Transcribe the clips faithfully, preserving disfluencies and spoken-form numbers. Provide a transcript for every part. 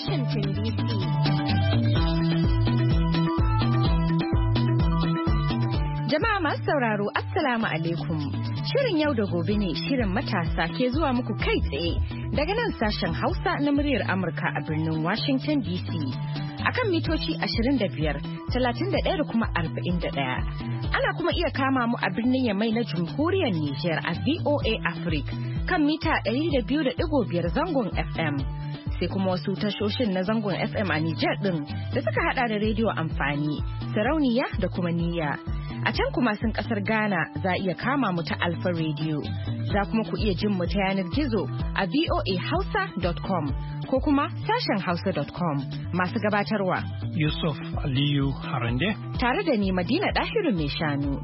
Washington D C. Jama'a masu sauraro, Assalamu alaikum. Shirin yau da gobe ne shirin matasa ke zuwa muku kai tsaye daga nan sashen Hausa na muryar Amurka a birnin Washington D C. Akan mitoci ashirin da biyar, talatin da ɗaya da kuma arba'in da ɗaya. Ana kuma iya kama mu a birnin Yamai na Jamhuriyar Nijar a V O A Africa kan mita ɗari da biyu da ɗigo biyar zangon F M. Sai kuma wasu tashoshin na zangon F M a Nijar ɗin da suka hada da rediyo amfani, sarauniya da kuma niyya. A can kuma sun kasar Ghana za iya kama mu ta Alpha Radio. Za kuma ku iya jin mu ta yanar gizo a voa hausa dot com ko kuma sashen hausa dot com. Masu gabatarwa Yusuf Aliyu Harande tare da ni Madina Dahiru mai shanu.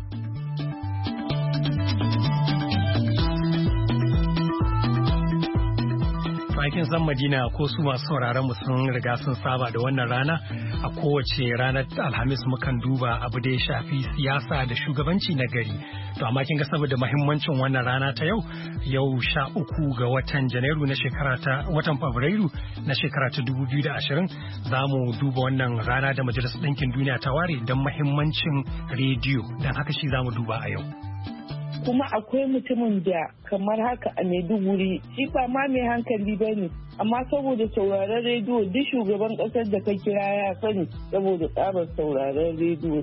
Aikin san Madina ko su masu sauraron mu sun riga sun saba da wannan rana a kowace ranar Alhamis mukan duba abu da ya shafi siyasa da shugabanci na gari. To amma kin ga saboda muhimmancin wannan rana ta yau yau sha uku ga watan Janairu na shekara ta watan Fabrairu na shekara ta dubu biyu da ashirin za mu duba wannan rana da Majalisar Ɗinkin Duniya ta ware don muhimmancin rediyo, don haka shi za mu duba a yau. Kuma akwai mutumin da kamar haka a Maiduguri shi ba ma mai hankali ba ne, amma saboda sauraron rediyo duk shugaban ƙasar da ka kira ya sani saboda tsabar sauraron rediyo.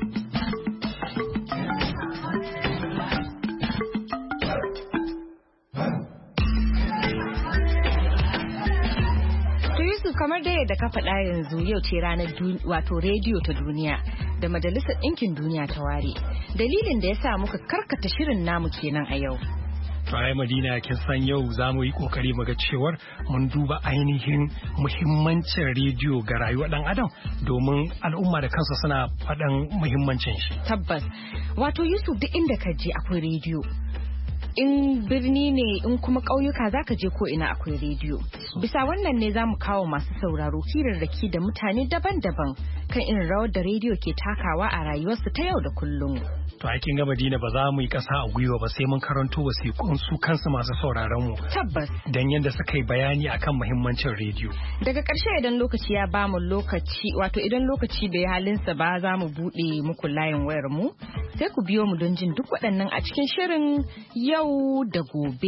Kamar da yadda ka faɗa yanzu yau ce ranar wato rediyo ta duniya da Majalisar Ɗinkin Duniya ta ware. Dalilin da ya sa muka karkata shirin namu kenan a yau. Tare Madina kin san yau za mu yi kokari mu ga cewar mun duba ainihin muhimmancin rediyo ga rayuwar ɗan adam domin al'umma da kansa suna faɗan muhimmancin shi. Tabbas. Wato Yusuf duk inda ka je akwai rediyo. In birni ne in kuma ƙauyuka za ka je ko ina akwai rediyo. Bisa wannan ne za mu kawo masu sauraro hirarraki da mutane daban-daban kan irin rawar da rediyo ke takawa a rayuwarsu ta yau da kullum. To aikin ga Madina ba za mu yi ƙasa a gwiwa ba sai mun karanto wasiƙun su kansu masu sauraron mu. Tabbas. Dan yadda suka yi bayani akan muhimmancin rediyo. Daga ƙarshe idan lokaci ya ba mu lokaci wato idan lokaci bai halinsa ba za mu buɗe muku layin wayar mu sai ku biyo mu don jin duk waɗannan a cikin shirin yau da gobe.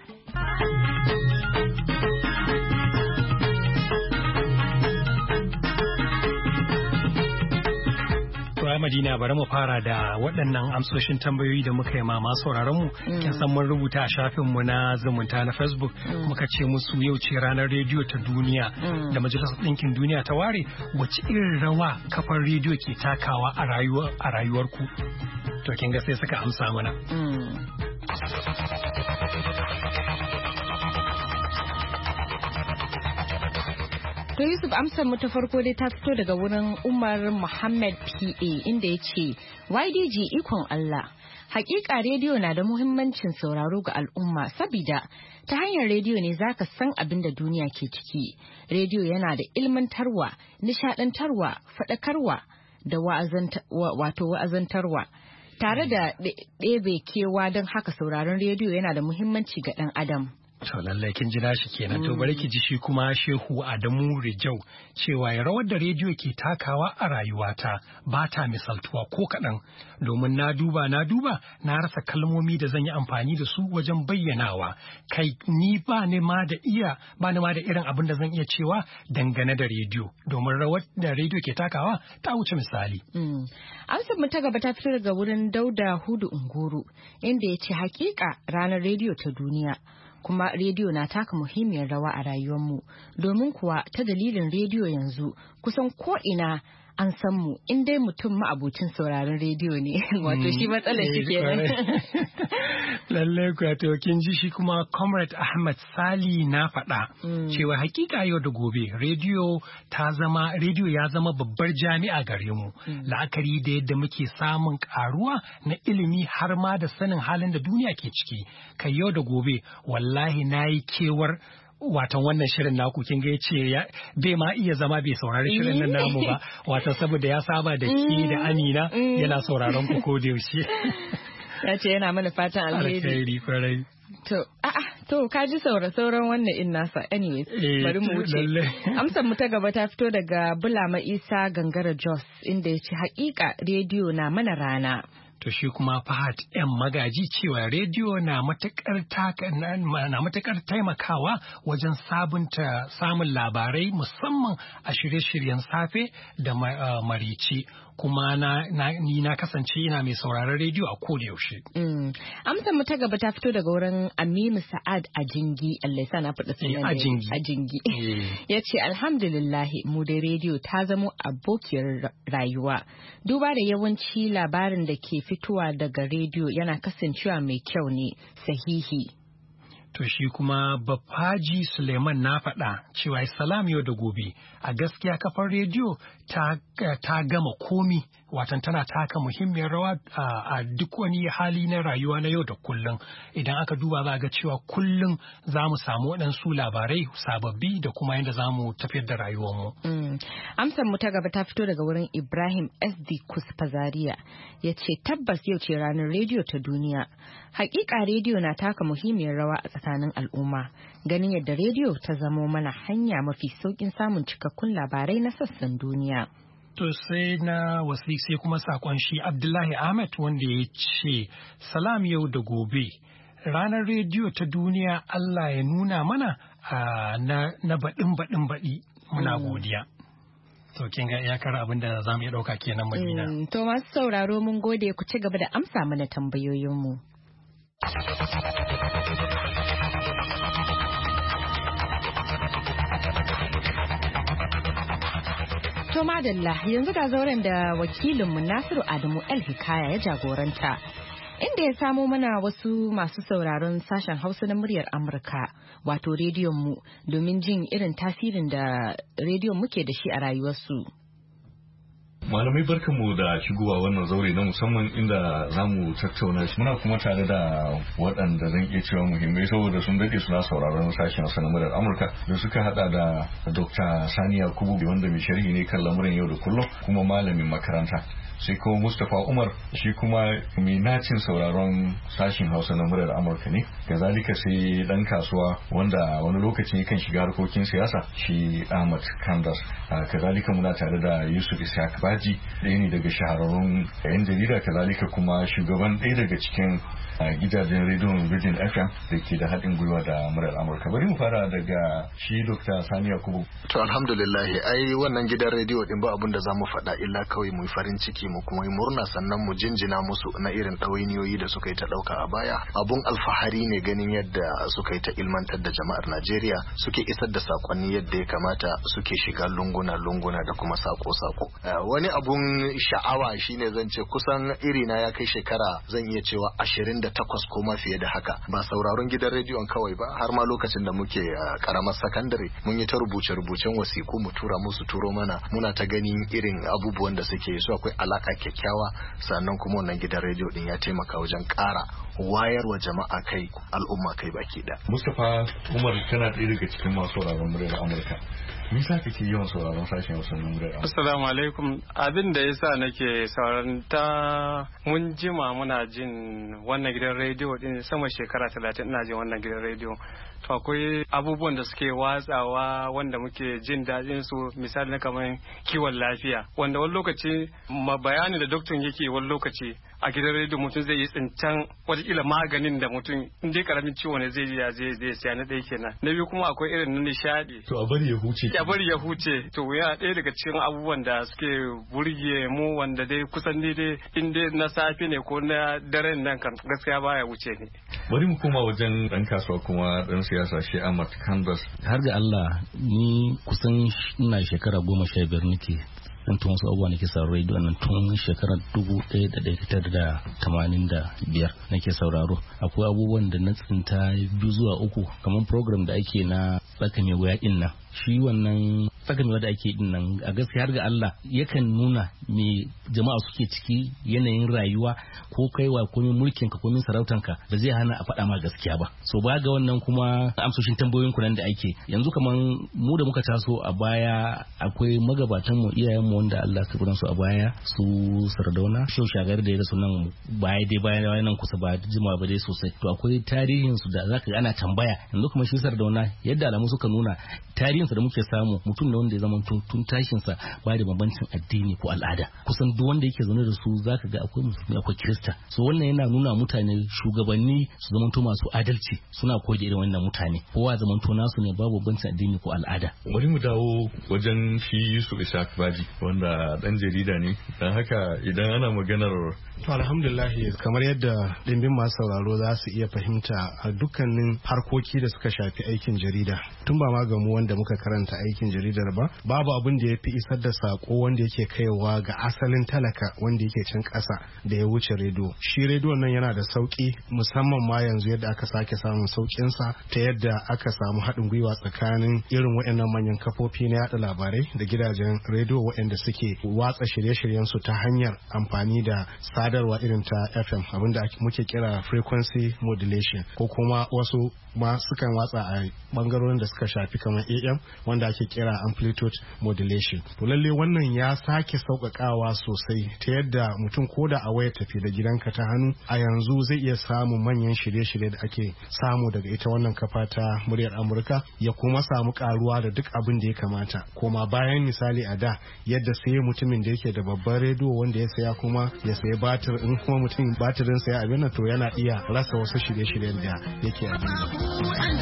Madina bari mu fara da waɗannan amsoshin tambayoyi da muka yi ma masu sauraron mu. Kin san mun rubuta a shafin mu na zumunta na Facebook muka ce musu yau ce ranar rediyo ta duniya da Majalisar Ɗinkin Duniya ta ware, wace irin rawa kafar rediyo ke takawa a rayuwar a rayuwar ku. To kin ga sai suka amsa mana. To Yusuf amsar mu ta farko dai ta fito daga wurin Umar Muhammad P A inda ya ce Y D G ikon Allah. Hakika rediyo na da muhimmancin sauraro ga al'umma sabida ta hanyar rediyo ne zaka san abin da duniya ke ciki. Rediyo yana da ilmantarwa, nishadantarwa, faɗakarwa da wato wa'azantarwa. Tare da ɗebe kewa don haka sauraron rediyo yana da muhimmanci ga ɗan adam. To lallai kin ji nashi kenan. To bari ki ji shi kuma Shehu Adamu Rijau cewa ya rawar da rediyo ke takawa a rayuwata ba ta misaltuwa ko kaɗan, domin na duba na duba na rasa kalmomi da zan yi amfani da su wajen bayyanawa. Kai ni ba ni ma da iya ba ni ma da irin abin da zan iya cewa dangane da rediyo, domin rawar da rediyo ke takawa ta wuce misali. Amsar mu ta gaba ta fito daga wurin Dauda Hudu Unguru inda ya ce hakika ranar rediyo ta duniya. Kuma rediyo na taka muhimmiyar rawa a rayuwarmu domin kuwa ta dalilin rediyo yanzu kusan ko ina an san mu in dai mutum ma'abucin sauraron rediyo ne wato shi matsalar shi kenan. Lalle ku to kin ji shi kuma Comrade Ahmad Sali na faɗa cewa hakika yau da gobe rediyo ta zama rediyo ya zama babbar jami'a gare mu, la'akari da yadda muke samun karuwa na ilimi har ma da sanin halin da duniya ke ciki. Kai yau da gobe wallahi nayi kewar watan wannan shirin naku kin ga yace bai ma iya zama bai saurari shirin nan namu ba, watan saboda ya saba da ke da Amina yana sauraron ku ko da yaushe. Ya ce yana mana fatan alheri. Alheri kwarai. To, a'a To ka ji saura sauran wannan in nasa anyway bari mu wuce. Amsar mu ta gaba ta fito daga Bulama Isa Gangara Jos inda ya ce haƙiƙa rediyo na mana rana. To shi kuma Fahad ‘yan magaji cewa rediyo na matuƙar taimakawa wajen sabunta samun labarai musamman a shirye-shiryen safe da marici. Kuma na, na, ni na kasance ina mai sauraron rediyo a koda yaushe. Mm. Amsar mu ta gaba ta fito daga wurin Aminu Sa'ad Ajingi, Allah ya sa na faɗa sunan da Ajingi. Ya ce alhamdulillah mu da rediyo ta zamo abokiyar rayuwa. Duba da yawanci labarin da ke fitowa daga rediyo yana kasancewa mai kyau ne, sahihi. To shi kuma Bafaji Suleiman na faɗa cewa salam yau da gobe a gaskiya kafar rediyo ta, ta gama komi watan tana taka muhimmiyar rawa a duk wani hali na rayuwa na yau da kullum. Idan aka duba za a ga cewa kullum za mu samu waɗansu labarai sababbi da kuma yadda za mu tafiyar da rayuwarmu. Mm. Amsar mu ta gaba ta fito daga wurin Ibrahim S D Kusfazariya ya ce tabbas yau ce ranar rediyo ta duniya. Hakika rediyo na taka muhimmiyar rawa a tsakanin al'umma ganin yadda rediyo ta zamo mana hanya mafi saukin samun cikakkun labarai na sassan duniya. To sai na wasi sai kuma sakon shi Abdullahi Ahmed wanda ya ce salam yau da gobe ranar rediyo ta duniya Allah ya nuna mana na, na baɗin baɗin baɗi muna godiya. To kin ga iyakar abin da za mu iya ɗauka kenan Madina. Mm, to masu sauraro mun gode ku ci gaba da amsa mana tambayoyinmu. To madalla yanzu ga zauren da wakilinmu Nasiru Adamu El Hikaya ya jagoranta. Inda ya samo mana wasu masu sauraron sashen Hausa na muryar Amurka wato rediyon mu domin jin irin tasirin da rediyon muke da shi a rayuwarsu. Malamai barkanmu da shigowa wannan zaure na musamman inda za mu tattauna shi muna kuma tare da waɗanda zan iya cewa muhimmai saboda sun daɗe suna sauraron sashen Hausa na muryar Amurka da suka hada da Dokta Sani Yakubu wanda mai sharhi ne kan lamuran yau da kullum kuma malamin makaranta. Sai kuma Mustapha Umar shi kuma mai nacin sauraron sashin Hausa na muryar Amurka ne. Kazalika sai dan kasuwa wanda wani lokaci kan shiga harkokin siyasa shi Ahmad Kandas. Kazalika muna tare da Yusuf Ishaq Baji ɗaya ne daga shahararrun yan jarida kazalika kuma shugaban ɗaya daga cikin gidajen rediyon Virgin F M da ke da haɗin gwiwa da muryar Amurka. Bari mu fara daga shi Dokta Sani Yakubu. To alhamdulillah ai wannan gidan rediyo din ba abin da za mu faɗa illa kawai mu farin ciki mu kuma yi murna sannan mu jinjina musu na irin ɗawainiyoyi da suka yi ta ɗauka a baya. Abun alfahari ne ganin yadda suka yi ta ilmantar da jama'ar Najeriya suke isar da sakonni yadda ya kamata suke shiga lunguna-lunguna da kuma sako-sako. Wani abun sha'awa shine zan ce kusan irina ya kai shekara zan iya cewa ashirin da takwas ko ma fiye da haka ba sauraron gidan rediyon kawai ba har ma lokacin da muke karamar sakandare mun yi ta rubuce-rubucen wasiku mu tura musu turo mana muna ta ganin irin abubuwan da suke su akwai alaka kyakkyawa sannan kuma wannan gidan rediyo din ya taimaka wajen ƙara wayarwa jama'a kai al'umma kai baki da. Mustapha Umar kana ɗaya daga cikin masu sauraron muryar Amurka. Me yasa kake yawan sauraron sashen Hausa na muryar Amurka? Assalamu alaikum. Abin da yasa nake sauraron ta mun jima muna jin wannan gidan rediyo din sama shekara talatin ina jin wannan gidan rediyo. To akwai abubuwan da suke watsawa wanda muke jin daɗin su misali na kamar kiwon lafiya wanda wani lokaci ma bayani da doktor yake wani lokaci a gidan rediyo mutum zai yi tsintan watakila maganin da mutum in dai karamin ciwo ne zai ya zai zai siya na ɗaya kenan na biyu kuma akwai irin na nishaɗi to a bari ya huce ya bari ya huce to yana ɗaya daga cikin abubuwan da suke burge mu wanda dai kusan ni dai in dai na safe ne ko na daren nan kan gaskiya baya wuce ne. Bari mu koma wajen ɗan kasuwa kuma ɗan siyasa shi Ahmad Kandas. Har ga Allah ni kusan ina shekara goma sha biyar nake tun wasu abubuwa nake sauraro rediyo nan tun shekarar dubu ɗaya da ɗari tara da tamanin da biyar nake sauraro akwai abubuwan da na tsinta biyu zuwa uku kamar program da ake na tsaka mai wuya din nan shi wannan tsaka mai da ake din nan a gaskiya har ga Allah yakan nuna me jama'a suke ciki yanayin rayuwa ko kaiwa ko mulkin ka ko sarautan ka ba zai hana a faɗa ma gaskiya ba so ba ga wannan kuma amsoshin tambayoyin ku nan da ake yanzu kaman mu da muka taso a baya akwai magabatan mu iyayen mu wanda Allah ya kudan su a baya su Sardauna Shehu Shagari da ya rasu nan baya dai bayan nan kusa ba jima ba dai sosai to akwai tarihin su da zaka ga ana tambaya yanzu kuma shi Sardauna yadda alamu suka nuna tarihin sa da muke samu mutum ne wanda ya zama tun tashin sa ba da bambancin addini ko al'ada kusan duk wanda yake zaune da su zaka ga akwai musulmi akwai kirista so wannan yana nuna mutane shugabanni su zama to masu adalci suna koyi da irin wannan mutane kowa zaman to nasu ne babu bambancin addini ko al'ada bari mu dawo wajen shi Yusuf Ishaq Baji wanda dan jarida ne dan haka idan ana maganar to alhamdulillah kamar yadda dimbin masu sauraro za su iya fahimta a dukkanin harkoki da suka shafi aikin jarida tun ba ma ga mu wanda muka karanta aikin jaridar ba babu abin da ya fi isar da sako wanda yake kaiwa ga asalin talaka wanda yake can ƙasa da ya wuce rediyo shi rediyo nan yana da sauki musamman ma yanzu yadda aka sake samun saukin sa ta yadda aka samu haɗin gwiwa tsakanin irin waɗannan manyan kafofi na yaɗa labarai da gidajen rediyo waɗanda suke watsa shirye-shiryen su ta hanyar amfani da sadarwa irin ta F M abinda muke kira frequency modulation ko kuma wasu ma sukan watsa a bangarorin da suka shafi kamar A M wanda ake kira amplitude modulation to lalle wannan ya sake sauƙaƙawa sosai ta yadda mutum ko da a waya tafi da gidanka ta hannu a yanzu zai iya samun manyan shirye-shirye da ake samu daga ita wannan kafa ta muryar Amurka ya kuma samu karuwa da duk abin da ya kamata koma bayan misali a da yadda sai mutumin da yake da babban rediyo wanda ya saya kuma ya sayi batir in kuma mutum batirin saya abin nan to yana iya rasa wasu shirye-shiryen da yake abin nan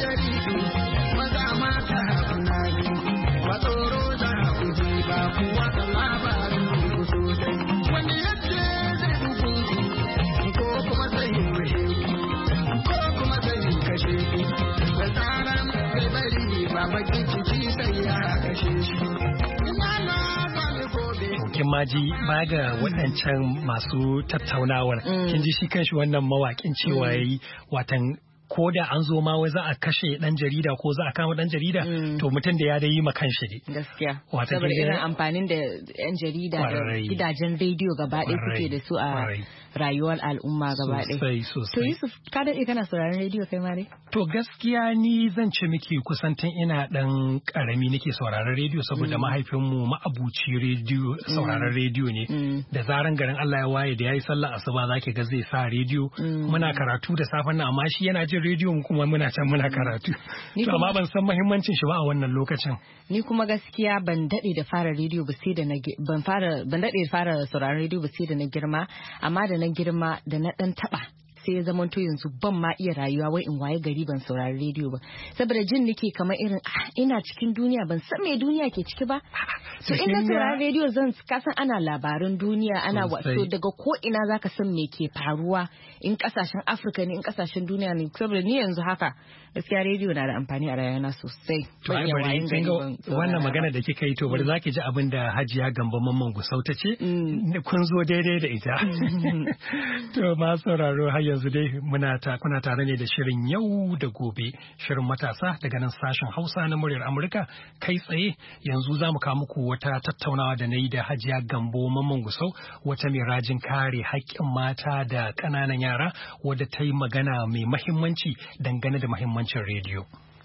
kin maji ba ga waɗancan masu tattaunawar kin ji shi kanshi wannan mawaƙin cewa yayi watan ko da an zo ma wai za a kashe dan jarida ko za a kama dan jarida to mutum da ya da yi makan shi ne gaskiya saboda irin amfanin da yan jarida da gidajen rediyo gaba ɗaya suke da su a rayuwar al'umma gaba ɗaya to Yusuf ka daɗe kana sauraron rediyo kai ma dai to gaskiya ni zan ce miki kusan tun ina dan karami nake sauraron rediyo saboda mahaifinmu ma'abuci rediyo sauraron rediyo ne da zaran garin Allah ya waye da yayi sallar asuba zaki ga zai sa rediyo muna karatu da safen nan amma shi yana jin rediyo kuma muna can muna karatu to amma ban san muhimmancin shi ba a wannan lokacin ni kuma gaskiya ban dade da fara rediyo ba sai da na ban fara ban dade da fara sauraron rediyo ba sai da na girma amma da na girma da na dan taba sai ya zama to yanzu ban ma iya rayuwa wai in waye gari ban saurari rediyo ba saboda jin nake kamar irin ina cikin duniya ban san me duniya ke ciki ba so in na saurari rediyo zan kasan ana labaran duniya ana wato daga ko ina zaka san me ke faruwa in kasashen Afirka ne in kasashen duniya ne saboda ni yanzu haka gaskiya rediyo na da amfani a rayuwar sosai to ai bari kin ga wannan magana da kika yi to bari zaki ji abin da Hajiya Gambo Mamman Gusau ta ce kun zo daidai da ita to ma sauraro har yanzu dai muna ta kuna tare ne da shirin yau da gobe shirin matasa daga nan sashen Hausa na muryar Amurka kai tsaye yanzu za mu kawo muku wata tattaunawa da na yi da Hajiya Gambo Mamman Gusau wata mai rajin kare haƙƙin mata da ƙananan yara wadda ta yi magana mai mahimmanci dangane da mahimmancin rediyo.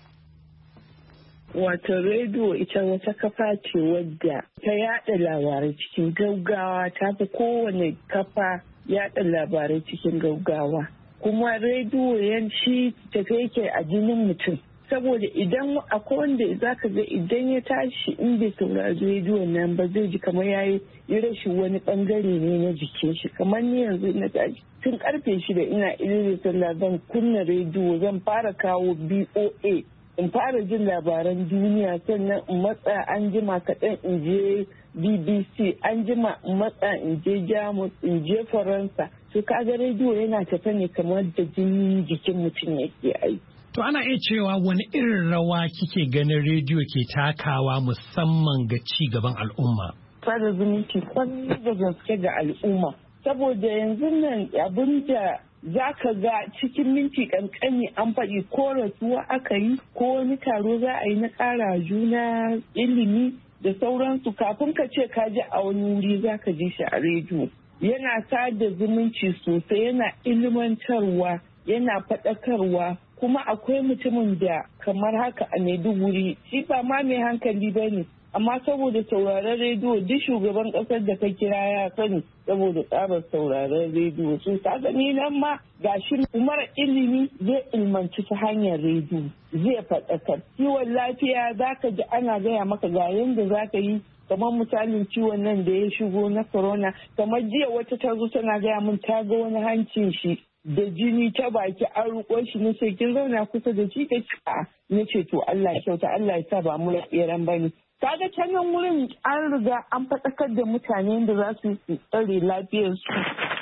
Wato rediyo ita wata kafa ce wadda ta yada labarai cikin gaggawa ta fi kowane kafa yada labarai cikin gaggawa. Kuma rediyo yanci tafi yake a jinin mutum. Saboda idan akwai wanda za ka ga idan ya tashi in bai saurari rediyo nan ba zai ji kamar ya yi rashin wani bangare ne na jikin shi kamar ni yanzu na tashi tun karfe shida ina ilimin sallah zan kunna rediyo zan fara kawo B O A in fara jin labaran duniya sannan in matsa an jima kaɗan in je B B C an jima in matsa in je Jamus in je Faransa to kaga rediyo yana tafe ne kamar da jinin jikin mutum yake aiki. To ana iya cewa wani irin rawa kike ganin rediyo ke takawa musamman ga ci gaban al'umma? Sada zumunci kwanne da gaske ga al'umma. Saboda yanzu nan abin da za ka ga cikin minti kankani an faɗi ko rasuwa aka yi ko wani taro za a yi na ƙara juna ilimi da sauransu kafin ka ce ka ji a wani wuri za ka ji shi a rediyo. Yana sada zumunci sosai, yana ilimantarwa, yana faɗakarwa, kuma akwai mutumin da kamar haka a Maiduguri shi ba ma mai hankali ba ne, amma saboda sauraron rediyo duk shugaban ƙasar da ka kira ya sani saboda tsabar sauraron rediyo. So ka gani nan ma gashi mara ilimi zai ilmanci ta hanyar rediyo, zai faɗakar. Kiwon lafiya za ka ji ana gaya maka ga yadda za ka yi, kamar misalin ciwon nan da ya shigo na corona. Kamar jiya wata ta zo tana gaya min ta ga wani hancin shi da jini ta baki an ruko shi, na ce kin zauna kusa da shi, ta ce a, na ce to Allah ya kyauta, Allah ya sa ba mu tseren bane. Kaga can nan wurin an riga an faɗakar da mutane da za su tsare lafiyarsu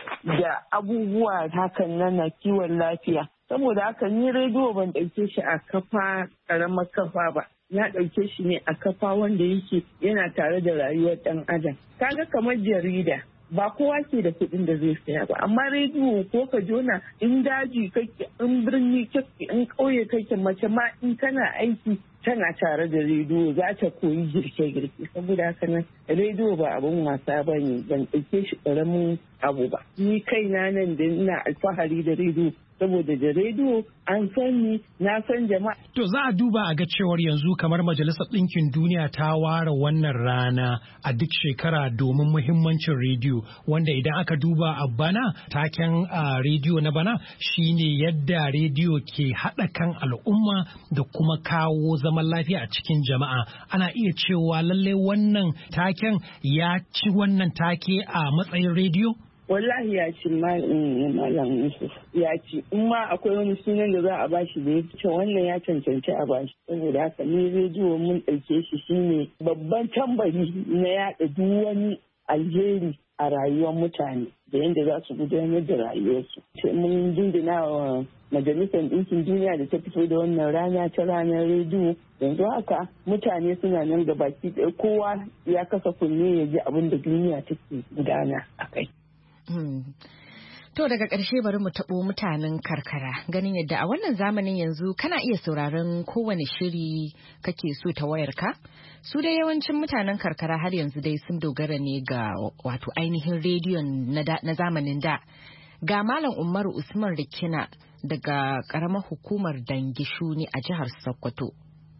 da abubuwa hakan nan na kiwon lafiya. Saboda haka ni rediyo ban ɗauke shi a kafa ƙaramar kafa ba, na ɗauke shi ne a kafa wanda yake yana tare da rayuwar ɗan adam. Kaga kamar jarida ba kowa ke da kuɗin da zai saya ba, amma rediyo ko ka jona in daji kake, in birni kake, in ƙauye kake, mace ma in kana aiki tana tare da rediyo za ta koyi girke-girke. Saboda haka nan rediyo ba abin wasa ba ne, ban ɗauke shi ƙaramin abu ba. Ni kaina nan da ina alfahari da rediyo, saboda da rediyo an sani, na san jama'a. To za a duba a ga cewar yanzu kamar Majalisar Ɗinkin Duniya ta ware wannan rana a duk shekara domin muhimmancin rediyo, wanda idan aka duba a bana taken a rediyo na bana shine yadda rediyo ke haɗa kan al'umma da kuma kawo zaman lafiya a cikin jama'a. Ana iya cewa lallai wannan taken ya ci wannan take a matsayin rediyo? Wallahi ya ci malam Yusuf ya ci, in ma akwai wani sunan da za a bashi da ya ce wannan ya cancanci a bashi. Saboda haka ni rediyo mun ɗauke shi shine babban tambari na yaɗa duk wani alheri a rayuwar mutane da yadda za su gudanar da rayuwarsu. Mun dindina wa Majalisar Ɗinkin Duniya da ta fito da wannan rana ta ranar rediyo. Yanzu haka mutane suna nan da baki ɗaya, kowa ya kasa kunne ya ji abin da duniya take gudana a kai. Hmm. To daga ƙarshe bari mu taɓo mutanen karkara, ganin yadda a wannan zamanin yanzu kana iya sauraron kowane shiri kake so ta wayarka. Su dai yawancin mutanen karkara har yanzu dai sun dogara ne ga wato ainihin rediyon na zamanin da. Ga Malam Umaru Usman Rikina daga ƙaramar hukumar Dangishuni a jihar Sokoto.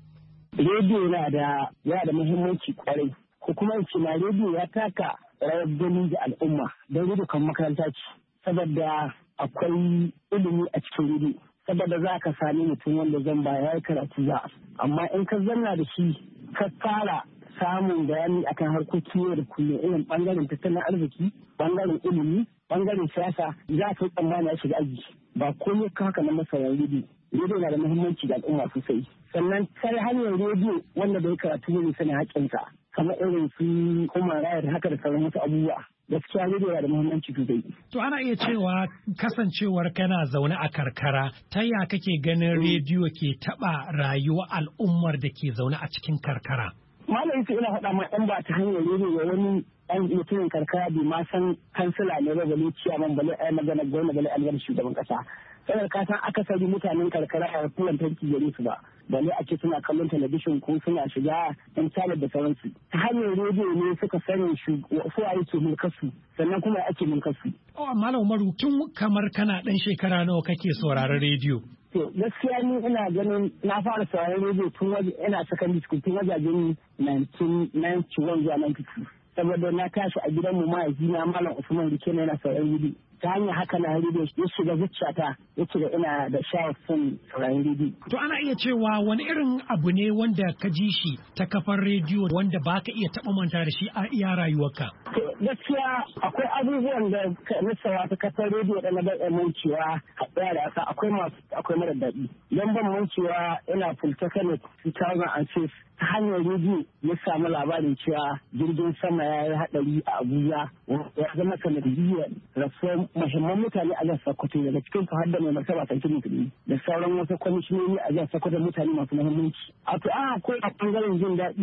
Rediyo na da yana da muhimmanci kwarai. Hukumar na rediyo ya taka rawar gani da al'umma don rediyo kan makaranta ce. Saboda akwai ilimi a cikin rediyo. Saboda za ka sami mutum wanda zan ba ya yi karatu za. Amma in ka zanna da shi ka fara samun bayani akan harkokin yau da kullum, irin bangaren tattalin arziki, bangaren ilimi, bangaren siyasa, za ka yi tsammani ya shiga aji. Ba komai ka haka na masarar rediyo. Rediyo na da muhimmanci ga al'umma sosai. Sannan sai hanyar rediyo wanda bai karatu ne sanin haƙƙinsa, kamar irin su kuma rayar haka da sauran wasu abubuwa. Gaskiya rediyo na da muhimmanci sosai. To ana iya cewa kasancewar kana zaune a karkara, ta ya kake ganin rediyo ke taɓa rayuwar al'ummar da ke zaune a cikin karkara? Malam ina faɗa ma ɗan ba ta hanyar rediyo ga wani ɗan mutumin karkara bai ma san kansila ne ba, bale ciyaman, bale ai magana gwamna, bale algar shugaban ƙasa. Saboda ka san akasari mutanen karkara a kullum tanki gare su ba, bale a ce suna kallon talabishin ko suna shiga yan talar da sauransu. Ta hanyar rediyo ne suka sani su waye ke mulkarsu, sannan kuma ake mulkarsu. Oh, Malam Umaru, tun kamar kana ɗan shekara nawa kake sauraron rediyo? To gaskiya ni ina ganin na fara sauraron rediyo tun waje ina secondary school tun wajajen nineteen ninety-one zuwa ninety-two. Saboda na tashi a gidanmu mahaifina Malam Usman Rikena yana sauraron rediyo. Ta hanyar haka na rediyo ya shiga zuciyata ya ce da ina da sha'awar son sauraron rediyo. To ana iya cewa wani irin abu ne wanda ka ji shi ta kafar rediyo wanda ba ka iya taɓa manta da shi a iya rayuwarka? Gaskiya akwai abubuwan da na sawa ta kafar rediyo da na bai mancewa haɗuwa da asa akwai masu akwai mara daɗi. Don ban mancewa ina Polytechnic two thousand six ta hanyar rediyo ya samu labarin cewa jirgin sama ya yi haɗari a Abuja ya zama sanadiyyar rasuwar muhimman mutane a jihar Sokoto, daga cikin su har da mai martaba sarkin musulmi da sauran wasu kwamishinoni a jihar Sokoto, mutane masu muhimmanci. A to an akwai a bangaren jin daɗi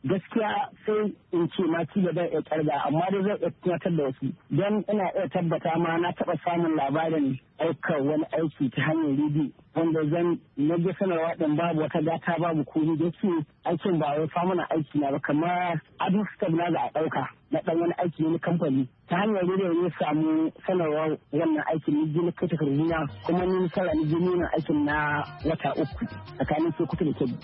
gaskiya sai in ce ma ci gaba ya karga amma dai zai iya tunatar da wasu don ina iya tabbata ma na taɓa samun labarin aukar wani aiki ta hanyar rediyo wanda zan na ga sanarwa ɗin babu wata gata babu komi da ke aikin ba wai famuna aiki na ba kamar adu step na za a ɗauka na ɗan wani aiki ne na kamfani ta hanyar rediyo ne samu sanarwa wannan aikin ni je na kai takarduna kuma ni nasara ni je nuna aikin na wata uku tsakanin sai kuta da kebbi.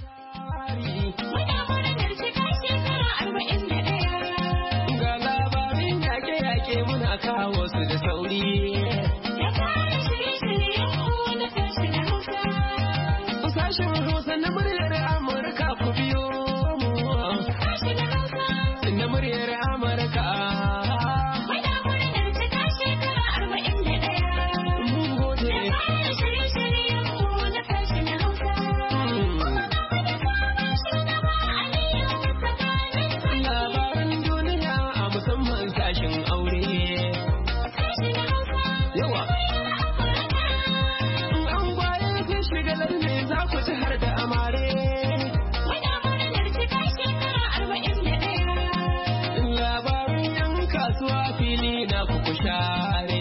Ga labarin yake-yake muna kawo su da sauri. Sashen Hausa na muryar Amurka ku biyo mu. Na muryar Amurka. Mun gode. Labarin duniya a musamman sashen aure. Yawa. An gwaye sun shiga lalle za ku ci har da amare. Labarin yan kasuwa fili na kuku share.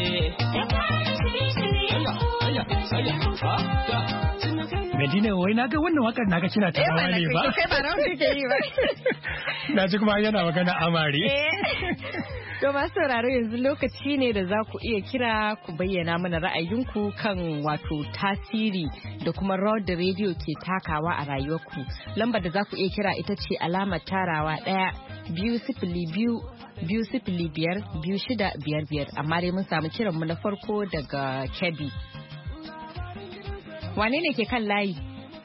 Medina wai naga wannan wakar naga kina ta rawa ne ba? Kai ba rawa kake yi ba. Na ji kuma yana magana amare. To masu sauraro yanzu lokaci ne da za ku iya kira ku bayyana mana ra'ayinku kan wato tasiri da kuma rawar da rediyo ke takawa a rayuwarku. Lambar da za ku iya kira ita ce alamar tarawa ɗaya biyu sifili biyu biyu sifili biyar biyu shida biyar biyar amma dai mun samu kiranmu na farko daga Kebbi. Wane ne ke kan layi?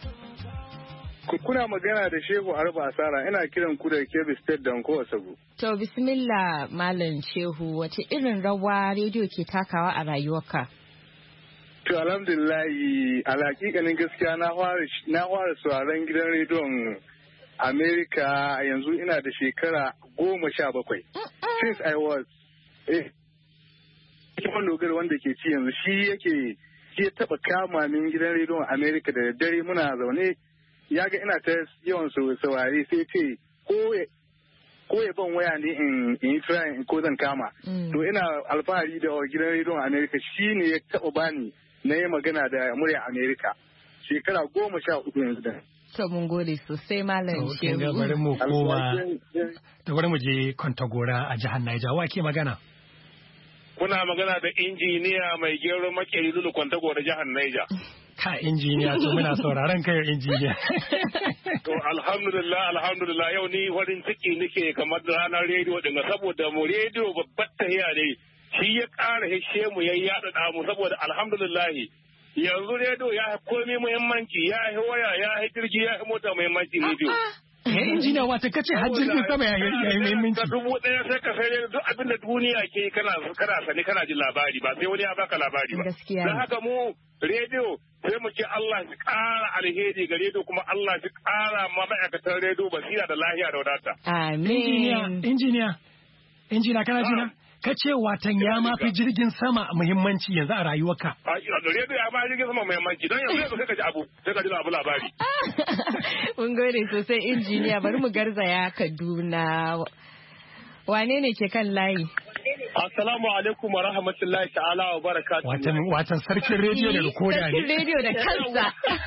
Kuna magana da Shehu Arba Asara, ina kiran ku da Kebbi State Danko Asagu. To bismillah Malam Shehu, wace irin rawa rediyo ke takawa a rayuwarka? To alhamdulillahi, alaƙiƙanin gaskiya na fara sauraron gidan rediyon Amerika yanzu ina da shekara goma sha bakwai. Since I was eh, Dogara wanda ke ci yanzu shi yake shi ya taɓa kama min gidan rediyon Amerika da daddare muna zaune ya ga ina ta yawan saurari sai ce ko ya ban waya ne in yi try ko zan kama. To ina alfahari da gidan rediyon Amerika shi ne ya taɓa bani na yi magana da murya Amerika shekara goma sha uku yanzu da. To mun gode sosai Malam Shehu. Da bari mu koma da bari mu je Kwantagora a jihar Niger. Wa ke magana? Kuna magana da injiniya mai gero makeri lulu Kwantagora jihar Niger. Ka injiniya to muna sauraron kai injiniya. To alhamdulillah alhamdulillah yau ni farin ciki nake kamar ranar rediyo din saboda mu rediyo babbar tahiya ne shi ya ƙara hishe mu ya yaɗa mu saboda alhamdulillah yanzu rediyo ya komai muhimmanci ya yi waya ya yi jirgi ya yi mota muhimmanci rediyo. Eh injiniya wata kace har jirgin sama ya yi muhimmanci. Ka dubu ɗaya sai ka sai duk abin da duniya ke kana kana sani kana jin labari ba sai wani ya baka labari ba. Gaskiya. Dan haka mu rediyo sai mu ce Allah shi ƙara alheri ga rediyo kuma Allah shi ƙara ma ma'aikatan rediyo basira da lahiya da wadata. Amin. Injiniya injiniya injiniya kana jina? Ka ce watan ya ma fi jirgin sama muhimmanci yanzu a rayuwarka. A rediyo ya ma jirgin sama muhimmanci don yanzu yanzu sai ka ji abu sai ka ji abu labari. Mun gode sosai injiniya bari mu garzaya Kaduna. Wane ne ke kan layi? Assalamu alaikum wa rahmatullahi ta'ala wa barakatuhu. Watan watan sarkin rediyo da rikoda ne. Sarkin rediyo da kansa.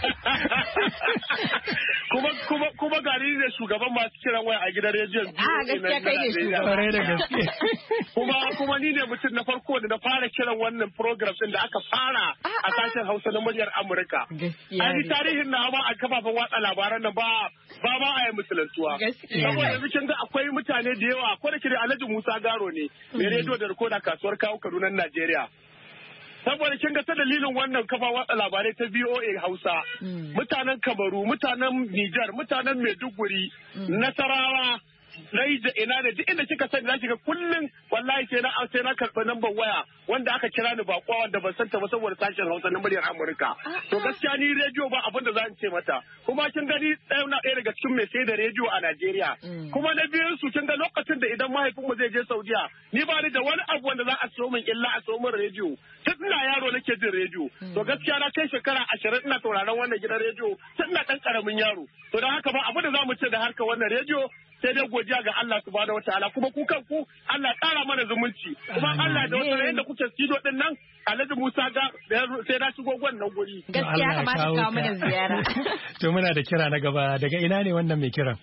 Kuma kuma kuma gari ne shugaban masu kiran waya a gidan rediyon. Ah gaskiya kai ne shugaban. da gaske. Kuma kuma ni ne mutum na farko da na fara kiran wannan program din da aka fara a sashen Hausa na muryar Amurka. Gaskiya. A tarihin na ba a kafafen watsa labaran nan ba ba ba a yi musulantuwa. Gaskiya. Saboda yanzu kin ga akwai mutane da yawa ko da kire Alhaji Musa Garo ne mai rediyo da rikoda kasuwar kawo Kaduna Najeriya. Saboda kin ga ta dalilin wannan kafa watsa labarai ta V O A Hausa mutanen Kamaru, mutanen Nijar, mutanen Maiduguri, Nasarawa, Nai da ina da duk inda kika sani za ki ga kullum wallahi sai na sai na karɓi lambar waya wanda aka kira ni bakwa wanda ban santa ba saboda sashen Hausa na muryar Amurka. To gaskiya ni rediyo ba abin da za ce mata. Kuma kin gani ɗaya na ɗaya daga cikin mai sai da rediyo a Najeriya. Kuma na biyun su kin ga lokacin da idan mahaifinmu zai je Saudiya ni ba ni da wani abu wanda za a siyo min illa a siyo min rediyo. Tun ina yaro nake jin rediyo. To gaskiya na kai shekara ashirin ina sauraron wannan gidan rediyo tun ina ɗan ƙaramin yaro. To don haka ba abu da za mu ce da harkar wannan rediyo sai dai godiya ga Allah subhanahu wataala kuma ku kanku Allah ƙara mana zumunci kuma Allah da wata yanda kuke studio din nan Alhaji Musa ga sai na shigo wannan guri gaskiya kamata ka kawo mana ziyara to muna da kira na gaba daga ina ne wannan mai kiran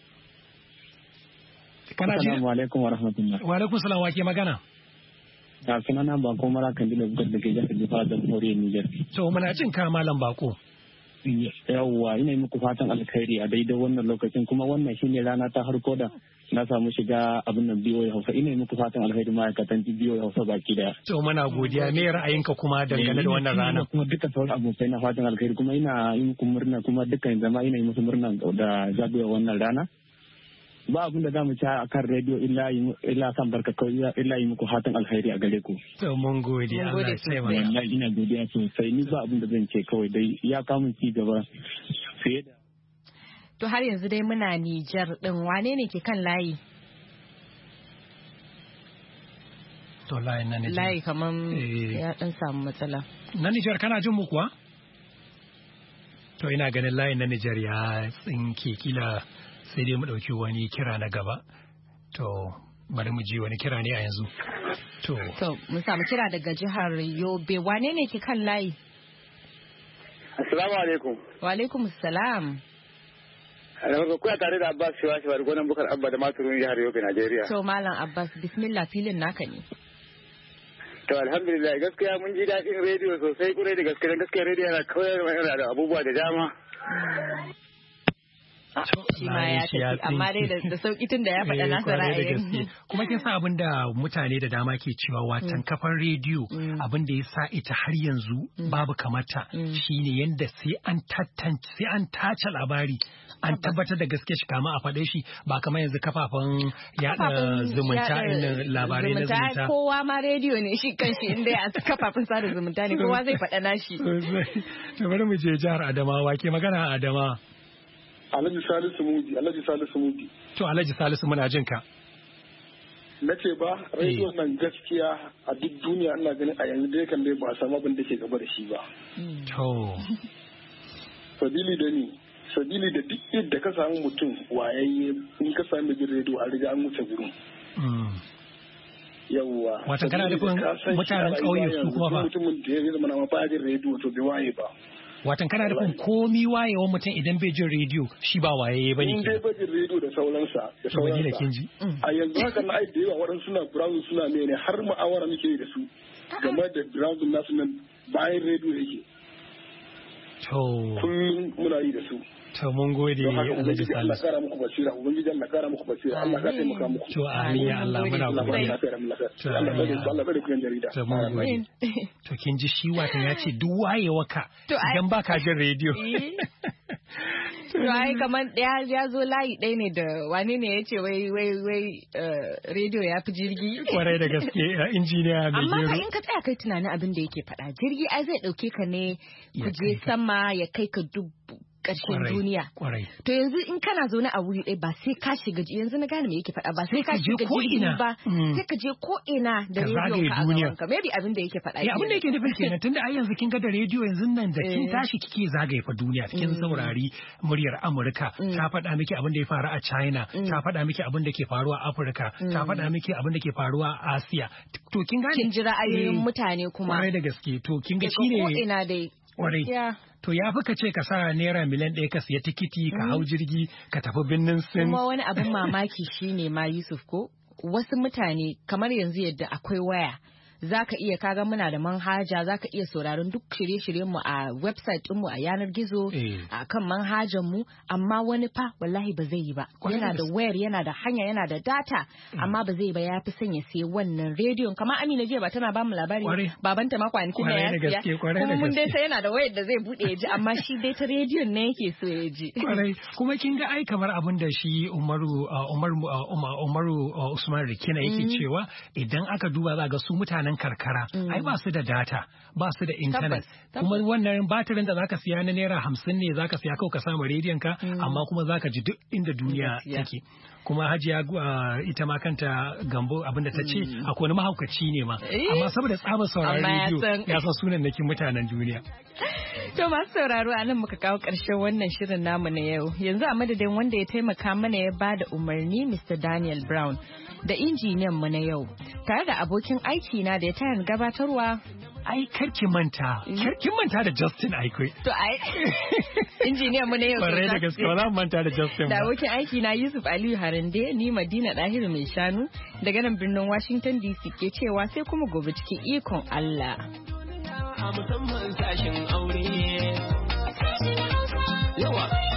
kana ji assalamu alaikum wa rahmatullahi wa alaikum salam wa ke magana da sunana Bako Mara Kandila Bugar da ke jihar Jifa da Jamhuriyar Niger to muna jin ka malam Bako yawwa ina yi muku fatan alkhairi a daidai wannan lokacin kuma wannan shine rana ta harko da na samu shiga abin nan biyo ya Hausa ina yi muku fatan alkhairi ma'aikatan biyo ya Hausa baki daya to muna godiya me ra'ayinka kuma dangane da wannan rana kuma duka sauran abokai na fatan alkhairi kuma ina yi muku murna kuma dukkan zama ina yi musu murna da zagayowar wannan rana ba abin da zamu ci a kan rediyo illa illa kan barka kawai illa yi muku fatan alkhairi a gare ku to mun gode Allah ya sai mana wallahi ina godiya sosai ni ba abin da zan ce kawai dai ya kawo ci gaba fiye da to har yanzu dai muna Nijar din wane ne ke kan layi to layi na Nijar layi kaman ya dan samu matsala na Nijar kana jin mu kuwa to ina ganin layin na Nijar ya tsinke kila sai dai mu ɗauki wani kira na gaba to bari mu ji wani kira ne a yanzu to to mun samu kira daga jihar Yobe wane ne ke kan layi assalamu alaikum wa alaikum assalam alhamdulillah kuya tare da Abbas Shiwa Shiwa gonan Bukar Abba da Maturun jihar Yobe Najeriya to malam Abbas bismillah filin naka ne to alhamdulillah gaskiya mun ji daɗin rediyo sosai kurai da gaskiya gaskiya rediyo yana koyar mana da abubuwa da dama shi ma ya tafi amma dai da sauki tun da ya faɗa nasa ra'ayin kuma kin sa abin da mutane da dama ke cewa watan kafar rediyo abin da ya sa ita har yanzu babu kamata shine yanda sai an tantance sai an tace labari an tabbatar da gaske shi kama a faɗe shi ba kamar yanzu kafafen yaɗa zumunta in labarai na zumunta kowa ma rediyo ne shi kanshi inda a kafafen sada zumunta ne kowa zai faɗa nashi to bari mu je jihar Adamawa ke magana a Adamawa Alhaji Salisu Mudi, Alhaji Salisu Mudi. To Alhaji Salisu muna jin ka. Na ce ba, rediyon nan gaskiya a duk duniya ina ganin a yanzu dai kan dai ba a samu abin da ke gaba da shi ba. To. Sabili da ni, sabili da duk yadda ka samu mutum wayayye in ka sami jin rediyo a riga an wuce gurin. Yawwa. Wata kana da mutanen ƙauye su kuma ba. Mutumin da ya zama na ba jin rediyo to bai waye ba. Watan kana da komi wayewan mutum idan bai jin rediyo shi ba waye ba ne. In dai bai jin rediyo da sauransa. Da sauransa. Da kin ji. A yanzu haka na aiki da yawa waɗansu suna browsing suna mene har ma'awara muke yi da su. Game da browsing nasu nan bayan rediyo yake. To. Kullum muna yi da su. To mun gode Alhaji Salisu. Allah kara muku basira, ubangiji Allah kara muku basira, Allah ka taimaka muku. To amin ya Allah muna godiya. To Allah bada Allah bada ku jarida. To mun gode. To kin ji shi watan ya ce duk wayewa ka idan baka jin rediyo. To ai kaman ɗaya ya zo layi ɗaya ne da wani ne ya ce wai wai wai rediyo ya fi jirgi. Kwarai da gaske injiniya mai gero. Amma ka in ka tsaya kai tunanin abin da yake faɗa jirgi ai zai ɗauke ka ne ku je sama ya kai ka duk ƙarshen duniya. To yanzu in kana zaune a wuri ɗaya ba sai ka shiga yanzu na gane me yake faɗa ba sai ka shiga jirgi ba sai ka je ko ina da rediyo ka a gaban ka maybe abin da yake faɗa. Ya abin da yake nufin kenan tunda ai yanzu kin ga da rediyo yanzu nan da kin tashi kike zagaye fa duniya kin saurari muryar Amurka ta faɗa miki abin da ya faru a China ta faɗa miki abin da ke faruwa a Afirka ta faɗa miki abin da ke faruwa a Asiya. To kin gane kin ji ra'ayoyin mutane kuma. Kwarai da gaske to kin ga shine ko ina dai. Kwarai. To ya fi ka ce ka sa naira miliyan ɗaya ka siya tikiti ka hau jirgi ka tafi birnin Sin. Kuma wani abin mamaki shine ma Yusuf ko wasu mutane kamar yanzu yadda akwai waya. Za ka iya kaga muna da manhaja za ka iya sauraron duk shirye-shiryenmu a website ɗinmu a yanar gizo a kan manhajanmu amma wani fa wallahi ba zai yi ba yana da wayar yana da hanya yana da data amma ba zai ba ya fi son ya sai wannan rediyon kamar Amina jiya ba tana ba mu labari babanta ma kwanakin da ya siya kuma mun dai sai yana da wayar da zai bude ya ji amma shi dai ta rediyon ne yake so ya ji kuma kin ga ai kamar abin da shi Umaru Umaru Umaru Usman Rikina yake cewa idan aka duba za ga su mutanen karkara ai ba su da data ba su da intanet kuma wannan batirin da zaka siya na naira hamsin ne zaka siya kawai ka samu rediyon ka amma kuma zaka ji duk inda duniya take kuma hajiya ita ma kanta gambo abinda ta ce akwai wani mahaukaci ne ma amma saboda tsabar sauraron rediyo ya san sunan nakin mutanen duniya To masu sauraro a nan muka kawo ƙarshen wannan shirin namu na yau. Yanzu a madadin wanda ya taimaka mana ya bada umarni Mister Daniel Brown da injiniyan mu na yau. Tare da abokin aiki na da ya tayar gabatarwa. Ai karki manta, karki manta da Justin Aikwe. To ai injiniyan mu na yau. Bare da gaske ba za mu manta da Justin ba. Da abokin aiki na Yusuf Aliyu Harande, ni Madina Dahiru mai shanu daga nan birnin Washington D C ke cewa sai kuma gobe cikin ikon Allah. A musamman sashen aure. Yawa.